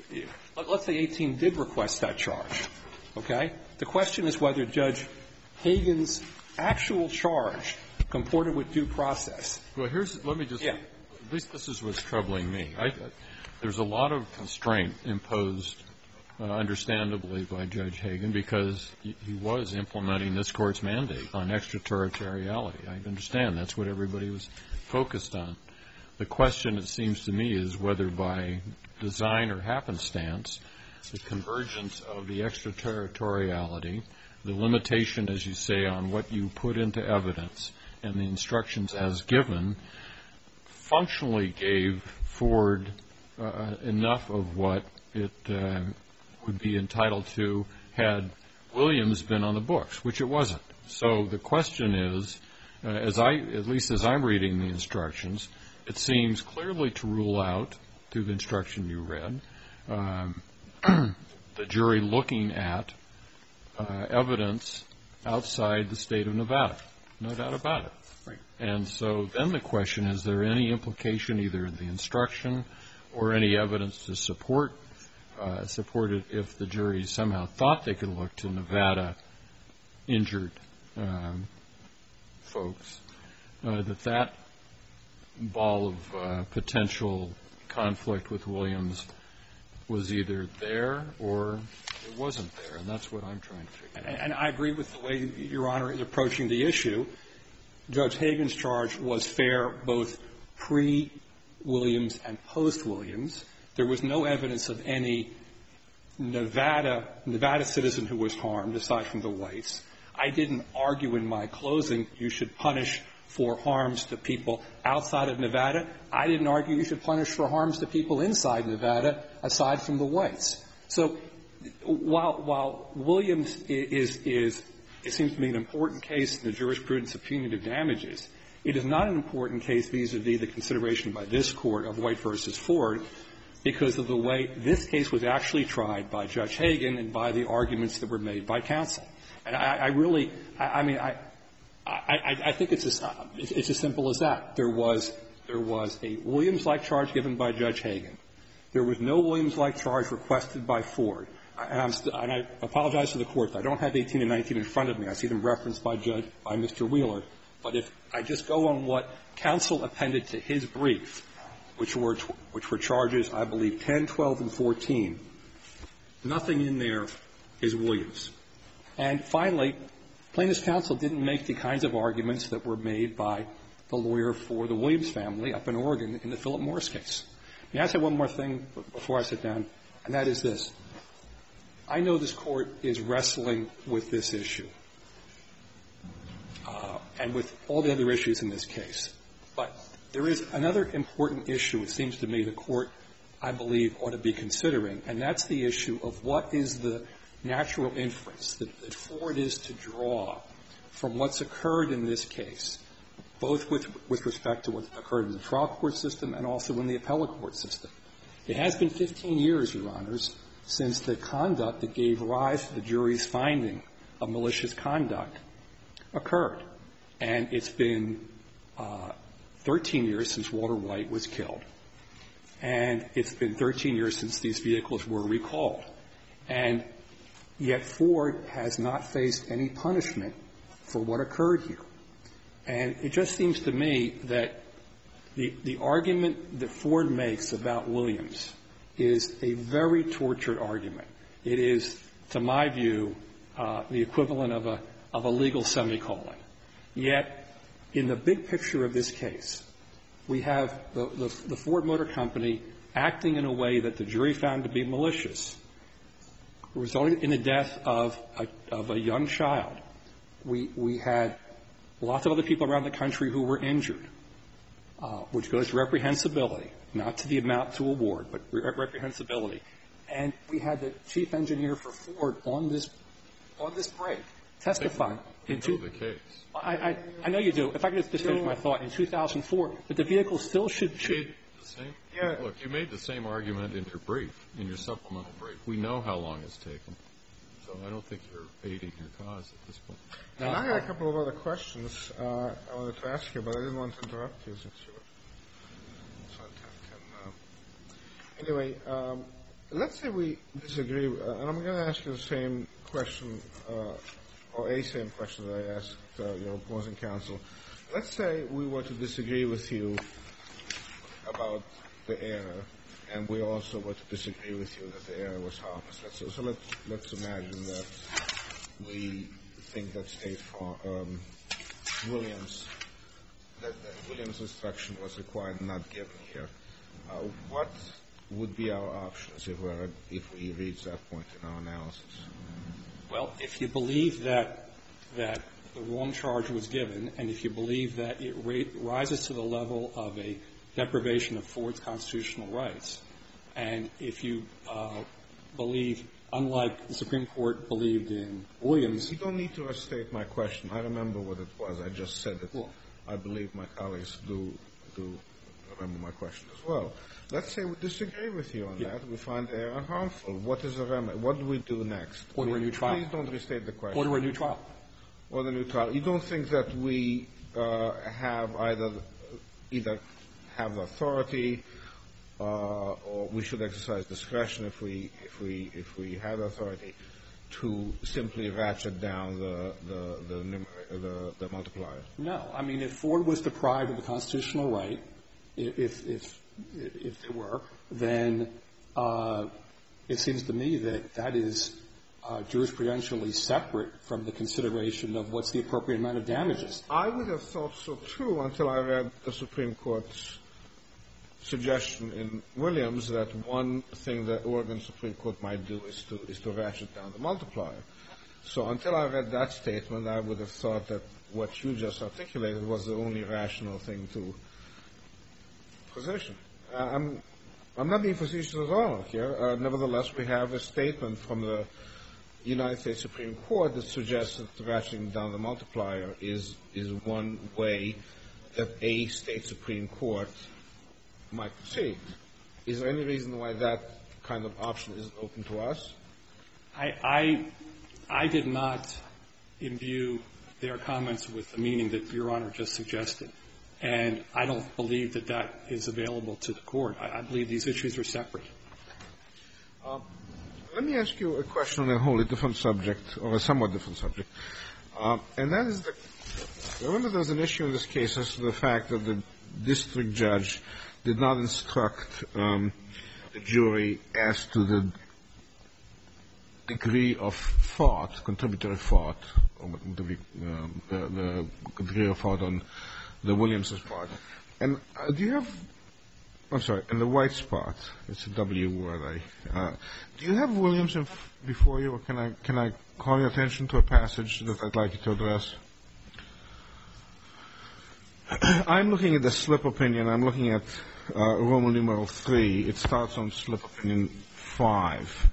let's say eighteen did request that charge. Okay? The question is whether Judge Hagan's actual charge comported with due process. Well, here's, let me just, Yeah. at least this is what's troubling me. I, there's a lot of constraint imposed, uh, understandably, by Judge Hagan because he, he was implementing this Court's mandate on extraterritoriality. I understand that's what everybody was focused on. The question, it seems to me, is whether by design or happenstance, the convergence of the extraterritoriality, the limitation, as you say, on what you put into evidence, and the instructions as given, functionally gave Ford uh, enough of what it uh, would be entitled to had Williams been on the books, which it wasn't. So the question is, uh, as I, at least as I'm reading the instructions, it seems clearly to rule out, through the instruction you read, um, the jury looking at uh, evidence outside the state of Nevada. No doubt about it. Right. And so then the question, is there any implication either in the instruction or any evidence to support uh, support it if the jury somehow thought they could look to Nevada injured um, folks, uh, that that ball of uh, potential conflict with Williams was either there or it wasn't there, and that's what I'm trying to figure out. And, and I agree with the way Your Honor is approaching the issue. Judge Hagan's charge was fair both pre-Williams and post-Williams. There was no evidence of any Nevada Nevada citizen who was harmed, aside from the whites. I didn't argue in my closing you should punish for harms to people outside of Nevada. I didn't argue you should punish for harms to people inside Nevada, aside from the whites. So while while Williams is is it seems to me an important case in the jurisprudence of punitive damages. It is not an important case vis-a-vis the consideration by this Court of White versus Ford because of the way this case was actually tried by Judge Hagan and by the arguments that were made by counsel. And I, I really, I, I mean, I, I, I think it's as, it's as simple as that. There was, there was a Williams-like charge given by Judge Hagan. There was no Williams-like charge requested by Ford. And, I'm st- and I apologize to the Court. I don't have eighteen and nineteen in front of me. I see them referenced by Judge, by Mister Wheeler. But if I just go on what counsel appended to his brief, which were, tw- which were charges, I believe, ten, twelve, and fourteen, nothing in there is Williams. And finally, plaintiff's counsel didn't make the kinds of arguments that were made by the lawyer for the Williams family up in Oregon in the Philip Morris case. May I say one more thing before I sit down? And that is this. I know this Court is wrestling with this issue uh, and with all the other issues in this case. But there is another important issue, it seems to me, the Court, I believe, ought to be considering, and that's the issue of what is the natural inference that, that Ford is to draw from what's occurred in this case, both with, with respect to what occurred in the trial court system and also in the appellate court system. It has been fifteen years, Your Honors, since the conduct that gave rise to the jury's finding of malicious conduct occurred. And it's been uh, thirteen years since Walter White was killed. And it's been thirteen years since these vehicles were recalled. And yet Ford has not faced any punishment for what occurred here. And it just seems to me that the, the argument that Ford makes about Williams is a very tortured argument. It is, to my view, uh, the equivalent of a, of a legal semicolon. Yet, in the big picture of this case, we have the, the, the Ford Motor Company acting in a way that the jury found to be malicious, resulting in the death of a, of a young child. We, we had lots of other people around the country who were injured, uh, which goes to reprehensibility, not to the amount to award, but re- reprehensibility. And we had the chief engineer for Ford on this on this break testifying. You know the case. I, I, I know you do. If I could just finish my thought, in two thousand four, that the vehicle still should. should the same, yeah. Look, you made the same argument in your brief, in your supplemental brief. We know how long it's taken. So I don't think you're aiding your cause at this point. Now, I had a couple of other questions uh, I wanted to ask you, but I didn't want to interrupt you since you were. So I can, uh, anyway, um, let's say we disagree, uh, and I'm going to ask you the same question, uh, or a same question that I asked uh, your opposing counsel. Let's say we were to disagree with you about the error, and we also were to disagree with you that the error was harmless. Let's, so let's, let's imagine that we think that State Farm, um, Williams, that, that Williams' instruction was required and not given here. Uh, what would be our options if, we're, if we reach that point in our analysis? Well, if you believe that that the wrong charge was given, and if you believe that it ra- rises to the level of a deprivation of Ford's constitutional rights, and if you uh, believe, unlike the Supreme Court believed in Williams... You don't need to restate my question. I remember what it was. I just said that well, I believe my colleagues do, do remember my question as well. Let's say we disagree with you on yeah. that. We find the error harmful. What is the remedy? What do we do next? Order a new trial. Please don't restate the question. Order a new trial. Order a new trial. You don't think that we uh, have either either have the authority uh, or we should exercise discretion if we if we if we have authority to simply ratchet down the the the, numer- the, the multiplier? No. I mean, if Ford was deprived of the constitutional right, if if if it were, then uh, it seems to me that that is uh, jurisprudentially separate from the consideration of what's the appropriate amount of damages. I would have thought so too until I read the Supreme Court's suggestion in Williams that one thing the Oregon Supreme Court might do is to is to ratchet down the multiplier. So until I read that statement, I would have thought that what you just articulated was the only rational thing to position. Uh, I'm I'm not being facetious at all here. Uh, nevertheless, we have a statement from the United States Supreme Court that suggests that ratcheting down the multiplier is is one way that a state Supreme Court might proceed. Is there any reason why that kind of option isn't open to us? I, I, I did not imbue their comments with the meaning that Your Honor just suggested. And I don't believe that that is available to the Court. I, I believe these issues are separate. Um, let me ask you a question on a wholly different subject, or a somewhat different subject. Um, and that is, the, remember there's an issue in this case as to the fact that the district judge did not instruct um, the jury as to the degree of fault, contributory fault, or the, um, the, the degree of fault on the Williams' part. And uh, do you have, I'm sorry, in the White's part, it's a W word, I, uh, do you have Williams in f- before you, or can I, can I call your attention to a passage that I'd like you to address? I'm looking at the slip opinion. I'm looking at uh, Roman numeral three. It starts on slip opinion five.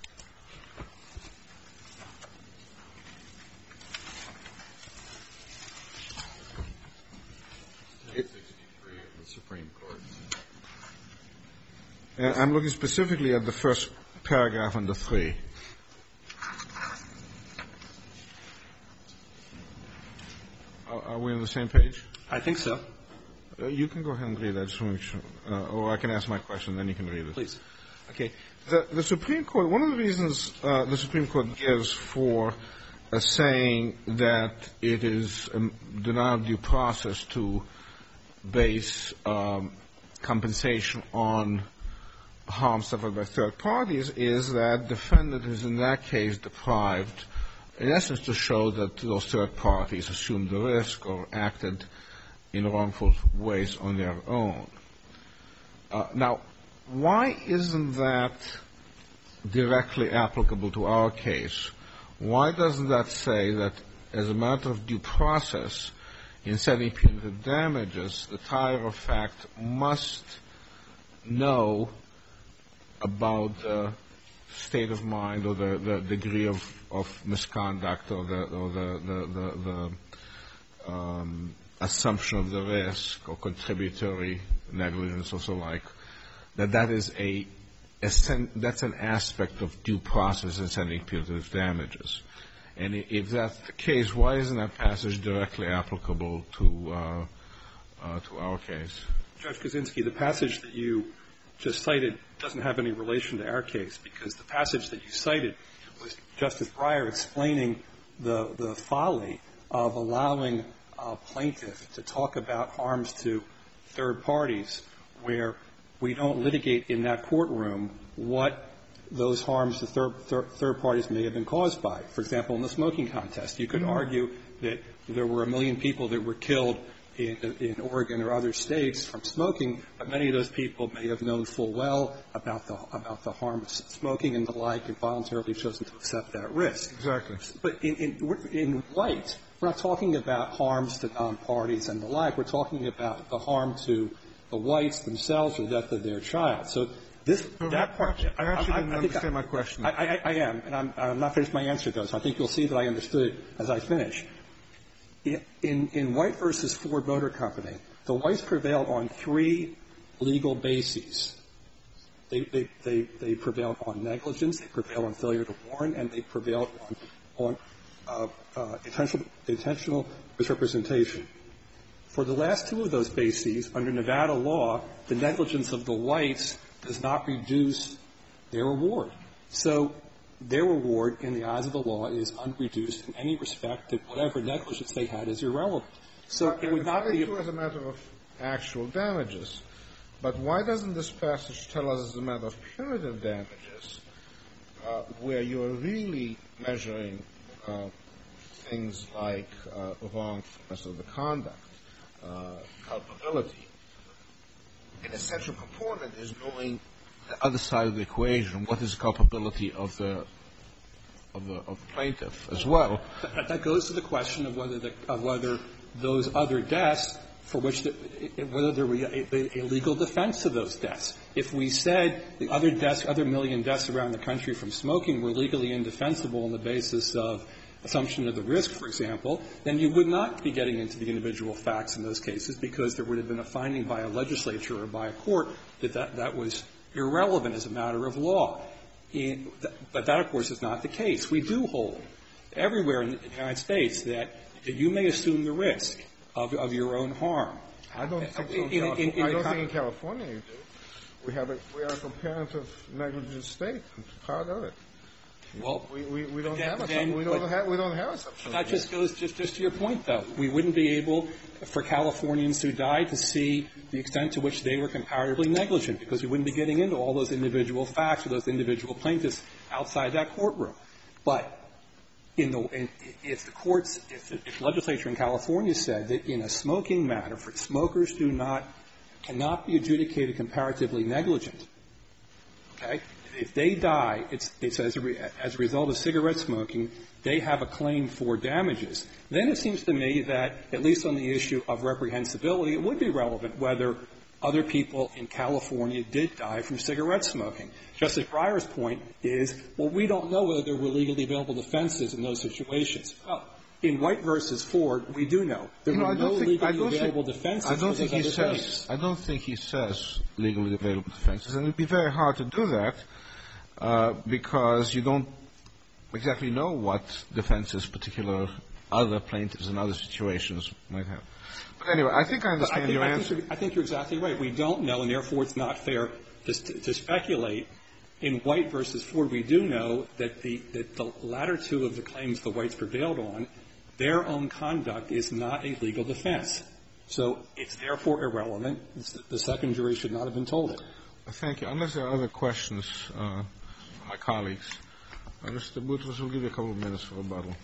It, the Supreme Court. Uh, I'm looking specifically at the first paragraph under three. Are, are we on the same page? I think so. Uh, you can go ahead and read that, just to make sure. Uh, or I can ask my question, then you can read it. Please. Okay. The, the Supreme Court, one of the reasons uh, the Supreme Court gives for uh, saying that it is a denial of due process to base um, compensation on harm suffered by third parties is that defendant is in that case deprived, in essence, to show that those third parties assumed the risk or acted in wrongful ways on their own. Uh, now, why isn't that directly applicable to our case? Why doesn't that say that as a matter of due process, in setting punitive damages, the trier of fact must know about the state of mind or the, the degree of, of misconduct or the, or the, the, the, the um, assumption of the risk or contributory negligence or so like, that that is a, a that's an aspect of due process in setting punitive damages. And if that's the case, why isn't that passage directly applicable to uh, uh, to our case? Judge Kaczynski, the passage that you just cited doesn't have any relation to our case, because the passage that you cited was Justice Breyer explaining the, the folly of allowing a plaintiff to talk about harms to third parties where we don't litigate in that courtroom what those harms to third, third, third parties may have been caused by. For example, in the smoking contest, you could mm-hmm. argue that there were a million people that were killed in, in Oregon or other states from smoking, but many of those people may have known full well about the about the harm of smoking and the like, and voluntarily chosen to accept that risk. Exactly. But in, in, in White, we're not talking about harms to non-parties and the like. We're talking about the harm to the whites themselves or the death of their child. So this that part. I actually didn't I, I understand I, my question. I, I, I am, and I'm, I'm not finished my answer though. So I think you'll see that I understood it as I finish. In, in White versus Ford Motor Company, the whites prevailed on three legal bases. They, they, they, they prevailed on negligence, they prevailed on failure to warn, and they prevailed on, on uh, uh, intentional, intentional misrepresentation. For the last two of those bases, under Nevada law, the negligence of the whites does not reduce their reward. So their reward in the eyes of the law is unreduced in any respect, that whatever negligence they had is irrelevant. So but it would not be true as a matter of actual damages. But why doesn't this passage tell us as a matter of punitive damages, uh, where you're really measuring uh, things like uh, wrongfulness of the conduct, uh, culpability? An essential component is knowing the other side of the equation. What is the culpability of the of the, of the plaintiff as well? That, that goes to the question of whether the, of whether those other deaths for which the, whether there were a, a legal defense to those deaths. If we said the other deaths, other million deaths around the country from smoking were legally indefensible on the basis of assumption of the risk, for example, then you would not be getting into the individual facts in those cases, because there would have been a finding by a legislature or by a court that that, that was irrelevant as a matter of law. In, but that, of course, is not the case. We do hold everywhere in the United States that, that you may assume the risk of, of your own harm. I don't think so. In, in, in, in I don't con- think in California you do. We have a, we are a comparative negligent state. I'm proud of it. Well, we, we, we don't then, have a then, we don't have we don't have a substance. That just goes just just to your point, though. We wouldn't be able, for Californians who died, to see the extent to which they were comparatively negligent, because we wouldn't be getting into all those individual facts or those individual plaintiffs outside that courtroom. But in the in, if the courts, if, if the legislature in California said that in a smoking matter, for smokers do not cannot be adjudicated comparatively negligent, okay. If they die, it's, it's as, a re, as a result of cigarette smoking, they have a claim for damages. Then it seems to me that, at least on the issue of reprehensibility, it would be relevant whether other people in California did die from cigarette smoking. Justice Breyer's point is, well, we don't know whether there were legally available defenses in those situations. Well, in White versus Ford, we do know. There you know, were no think, legally available think, defenses I don't for think those he other says, claims. I don't think he says legally available defenses, and it would be very hard to do that. Uh, because you don't exactly know what defenses particular other plaintiffs in other situations might have. But anyway, I think I understand I think, your I answer. Think I think you're exactly right. We don't know, and therefore it's not fair to, to speculate. In White versus Ford, we do know that the, that the latter two of the claims the Whites prevailed on, their own conduct is not a legal defense. So it's therefore irrelevant. It's, the second jury should not have been told it. Thank you. Unless there are other questions, uh, my colleagues. Uh, Mister Boutros will give you a couple of minutes for rebuttal.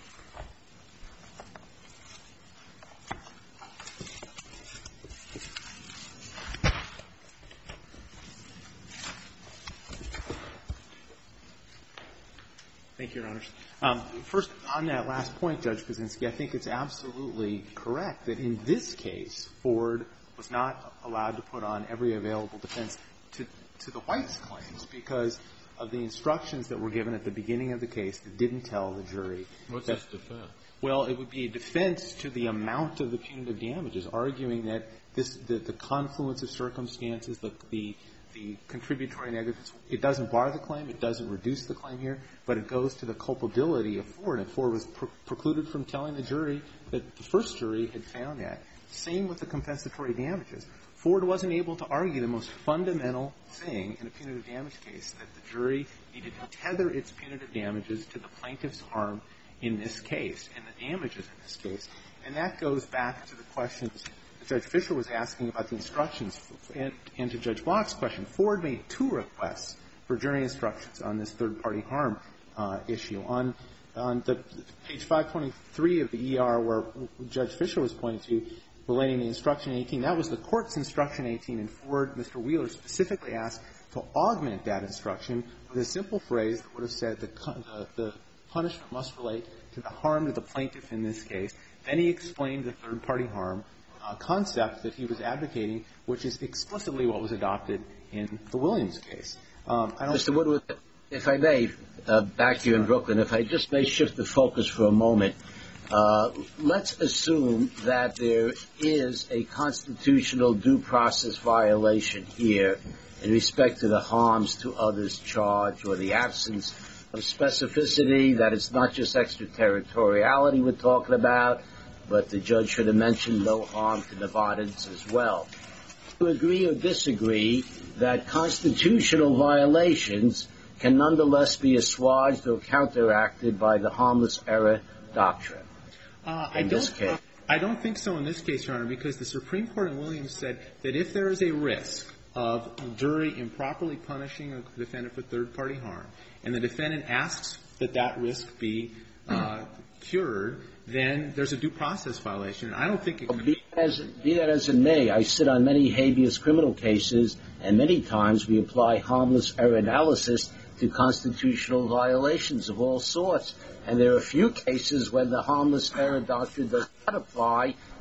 Thank you, Your Honors. Um, first, on that last point, Judge Kaczynski, I think it's absolutely correct that in this case, Ford was not allowed to put on every available defense to, to the Whites' claims because of the instructions that were given at the beginning of the case that didn't tell the jury. What's that, this defense? Well, it would be a defense to the amount of the punitive damages, arguing that this, the, the confluence of circumstances, the, the, the contributory negligence, it doesn't bar the claim, it doesn't reduce the claim here, but it goes to the culpability of Ford, and Ford was pre- precluded from telling the jury that the first jury had found that. Same with the compensatory damages. Ford wasn't able to argue the most fundamental thing in a punitive damage case, that the jury needed to tether its punitive damages to the plaintiff's harm in this case, and the damages in this case. And that goes back to the questions that Judge Fisher was asking about the instructions, and, and to Judge Block's question. Ford made two requests for jury instructions on this third-party harm uh, issue. On, on the page five twenty-three of the E R, where Judge Fisher was pointing to, relating the instruction eighteen, that was the court's instruction eighteen, and Ford, Mister Wheeler, specifically asked to augment that instruction with a simple phrase that would have said the, the, the punishment must relate to the harm to the plaintiff in this case. Then he explained the third-party harm uh, concept that he was advocating, which is explicitly what was adopted in the Williams case. Um, I don't Mister Woodward, if I may, uh, back to you in Brooklyn, if I just may shift the focus for a moment. Uh, let's assume that there is a constitutional due process violation here in respect to the harms to others charged or the absence of specificity, that it's not just extraterritoriality we're talking about, but the judge should have mentioned no harm to Nevadans as well. Do you agree or disagree that constitutional violations can nonetheless be assuaged or counteracted by the harmless error doctrine? Uh, I in this don't, case. I don't think so in this case, Your Honor, because the Supreme Court in Williams said that if there is a risk of the jury improperly punishing a defendant for third-party harm, and the defendant asks that that risk be uh, cured, then there's a due process violation. I don't think it could be as, be that as it may, I sit on many habeas criminal cases, and many times we apply harmless error analysis to constitutional violations of all sorts. And there are a few cases when the harmless error doctrine does not apply,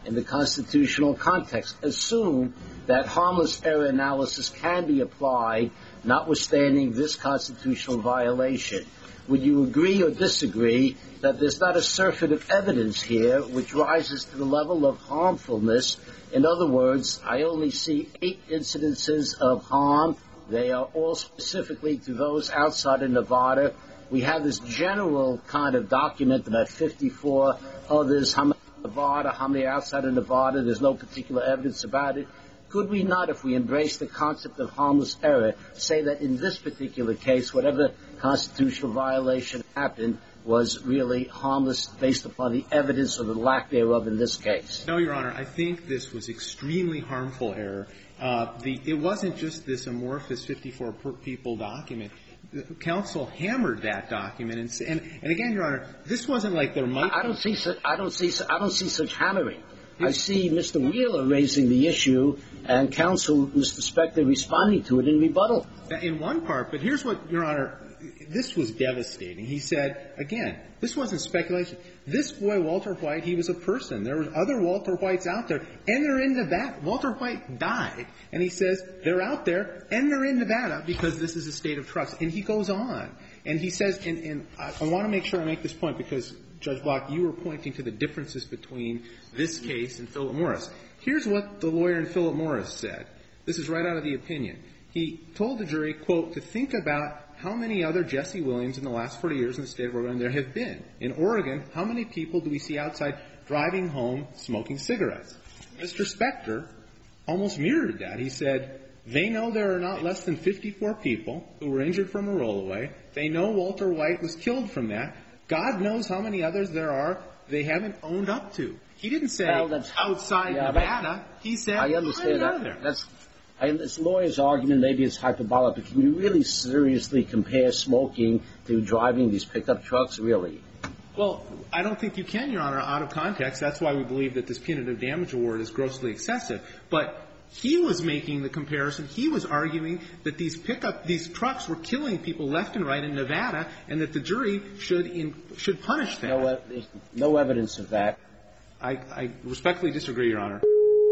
in the constitutional context. Assume that harmless error analysis can be applied, notwithstanding this constitutional violation. Would you agree or disagree that there's not a surfeit of evidence here which rises to the level of harmfulness? In other words, I only see eight incidences of harm. They are all specifically to those outside of Nevada. We have this general kind of document about fifty-four others, how many in Nevada, how many outside of Nevada. There's no particular evidence about it. Could we not, if we embrace the concept of harmless error, say that in this particular case, whatever constitutional violation happened was really harmless based upon the evidence or the lack thereof in this case? No, Your Honor. I think this was extremely harmful error. Uh, the, it wasn't just this amorphous fifty-four per people document. The counsel hammered that document, and, and and again, Your Honor, this wasn't like there might. I don't see. Su- I don't see. Su- I don't see such hammering. I see Mister Wheeler raising the issue and counsel, Mister Spector, responding to it in rebuttal. In one part, but here's what, Your Honor, this was devastating. He said, again, this wasn't speculation. This boy, Walter White, he was a person. There were other Walter Whites out there, and they're in Nevada. Walter White died, and he says they're out there, and they're in Nevada because this is a state of trust. And he goes on, and he says, and, and I, I want to make sure I make this point because, Judge Block, you were pointing to the differences between this case and Philip Morris. Here's what the lawyer in Philip Morris said. This is right out of the opinion. He told the jury, quote, to think about how many other Jesse Williams in the last forty years in the state of Oregon there have been. In Oregon, how many people do we see outside driving home smoking cigarettes? Mister Spector almost mirrored that. He said, they know there are not less than fifty-four people who were injured from a rollaway. They know Walter White was killed from that. God knows how many others there are they haven't owned up to. He didn't say well, that's, outside yeah, Nevada. He said, I understand that. There. That's, I, this lawyer's argument, maybe it's hyperbolic, but can you really seriously compare smoking to driving these pickup trucks, really? Well, I don't think you can, Your Honor, out of context. That's why we believe that this punitive damage award is grossly excessive. But he was making the comparison. He was arguing that these pickup, these trucks were killing people left and right in Nevada, and that the jury should in, should punish them. No, there's no evidence of that. I, I respectfully disagree, Your Honor.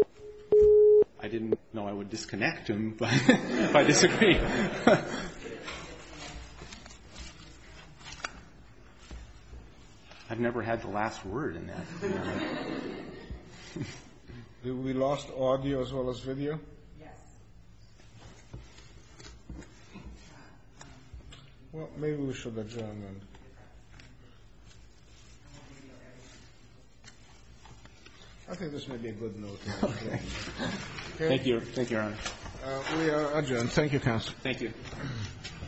I didn't know I would disconnect him, but if I disagree. I've never had the last word in that. We lost audio as well as video? Yes. Well, maybe we should adjourn then. I think this may be a good note. Okay. Thank you. Thank you, Your Honor. Uh, we are adjourned. Thank you, counsel. Thank you.